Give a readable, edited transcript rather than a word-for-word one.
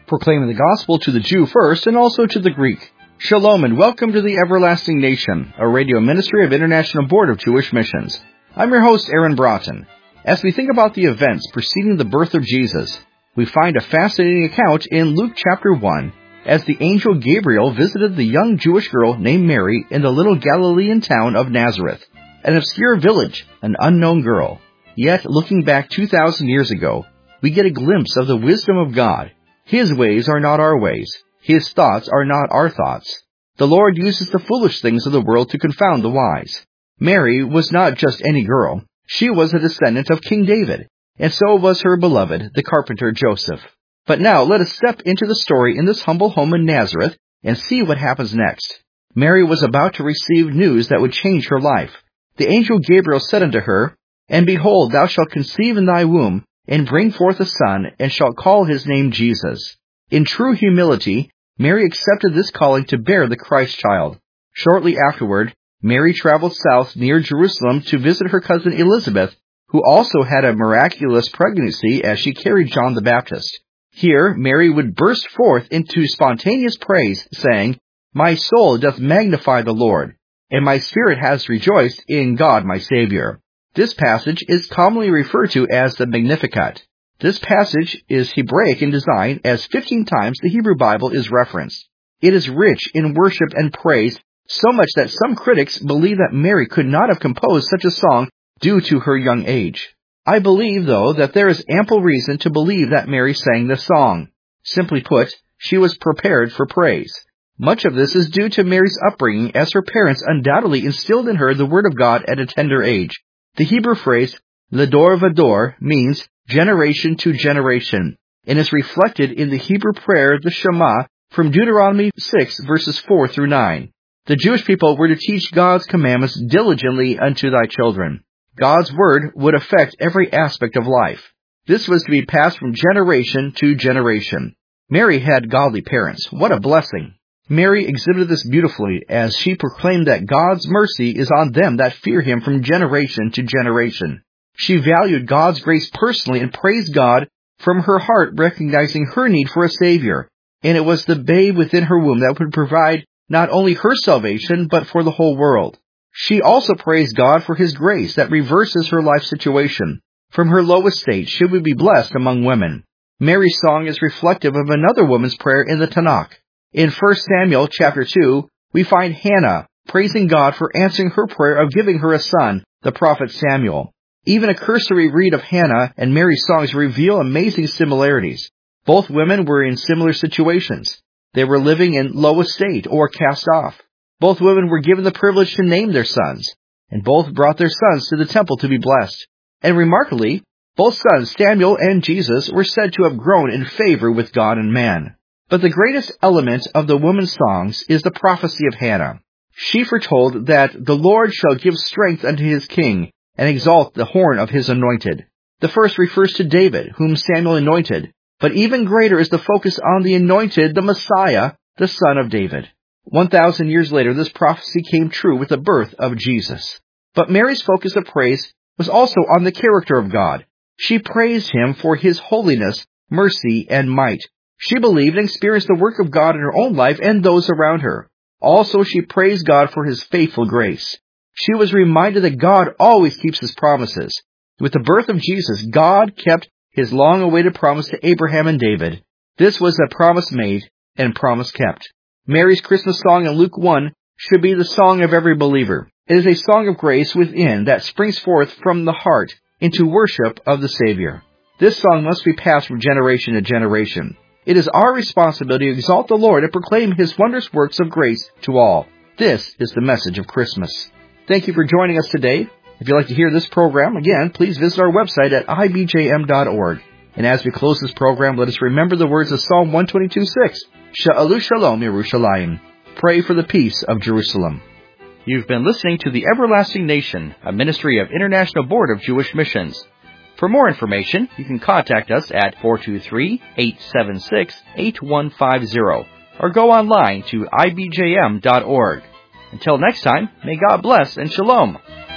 proclaiming the gospel to the Jew first and also to the Greek. Shalom and welcome to the Everlasting Nation, a radio ministry of International Board of Jewish Missions. I'm your host, Aaron Broughton. As we think about the events preceding the birth of Jesus, we find a fascinating account in Luke chapter 1, as the angel Gabriel visited the young Jewish girl named Mary in the little Galilean town of Nazareth, an obscure village, an unknown girl. Yet, looking back 2,000 years ago, we get a glimpse of the wisdom of God. His ways are not our ways. His thoughts are not our thoughts. The Lord uses the foolish things of the world to confound the wise. Mary was not just any girl. She was a descendant of King David, and so was her beloved, the carpenter Joseph. But now let us step into the story in this humble home in Nazareth and see what happens next. Mary was about to receive news that would change her life. The angel Gabriel said unto her, "And behold, thou shalt conceive in thy womb, and bring forth a son, and shalt call his name Jesus." In true humility, Mary accepted this calling to bear the Christ child. Shortly afterward, Mary traveled south near Jerusalem to visit her cousin Elizabeth, who also had a miraculous pregnancy as she carried John the Baptist. Here, Mary would burst forth into spontaneous praise, saying, "My soul doth magnify the Lord, and my spirit has rejoiced in God my Savior." This passage is commonly referred to as the Magnificat. This passage is Hebraic in design, as 15 times the Hebrew Bible is referenced. It is rich in worship and praise, so much that some critics believe that Mary could not have composed such a song due to her young age. I believe, though, that there is ample reason to believe that Mary sang this song. Simply put, she was prepared for praise. Much of this is due to Mary's upbringing, as her parents undoubtedly instilled in her the Word of God at a tender age. The Hebrew phrase, Ledor Vador, means generation to generation, and is reflected in the Hebrew prayer, the Shema, from Deuteronomy 6, verses 4 through 9. The Jewish people were to teach God's commandments diligently unto thy children. God's word would affect every aspect of life. This was to be passed from generation to generation. Mary had godly parents. What a blessing! Mary exhibited this beautifully as she proclaimed that God's mercy is on them that fear Him from generation to generation. She valued God's grace personally and praised God from her heart, recognizing her need for a Savior. And it was the babe within her womb that would provide not only her salvation, but for the whole world. She also praised God for His grace that reverses her life situation. From her low estate, she would be blessed among women. Mary's song is reflective of another woman's prayer in the Tanakh. In 1 Samuel chapter 2, we find Hannah praising God for answering her prayer of giving her a son, the prophet Samuel. Even a cursory read of Hannah and Mary's songs reveal amazing similarities. Both women were in similar situations. They were living in low estate or cast off. Both women were given the privilege to name their sons, and both brought their sons to the temple to be blessed. And remarkably, both sons, Samuel and Jesus, were said to have grown in favor with God and man. But the greatest element of the woman's songs is the prophecy of Hannah. She foretold that the Lord shall give strength unto His king, and exalt the horn of His anointed. The first refers to David, whom Samuel anointed, but even greater is the focus on the anointed, the Messiah, the son of David. 1,000 years later, this prophecy came true with the birth of Jesus. But Mary's focus of praise was also on the character of God. She praised Him for His holiness, mercy, and might. She believed and experienced the work of God in her own life and those around her. Also, she praised God for His faithful grace. She was reminded that God always keeps His promises. With the birth of Jesus, God kept His long-awaited promise to Abraham and David. This was a promise made and promise kept. Mary's Christmas song in Luke 1 should be the song of every believer. It is a song of grace within that springs forth from the heart into worship of the Savior. This song must be passed from generation to generation. It is our responsibility to exalt the Lord and proclaim His wondrous works of grace to all. This is the message of Christmas. Thank you for joining us today. If you'd like to hear this program, again, please visit our website at ibjm.org. And as we close this program, let us remember the words of Psalm 122:6, Sha'alu Shalom Yerushalayim. Pray for the peace of Jerusalem. You've been listening to The Everlasting Nation, a ministry of International Board of Jewish Missions. For more information, you can contact us at 423-876-8150 or go online to ibjm.org. Until next time, may God bless and shalom.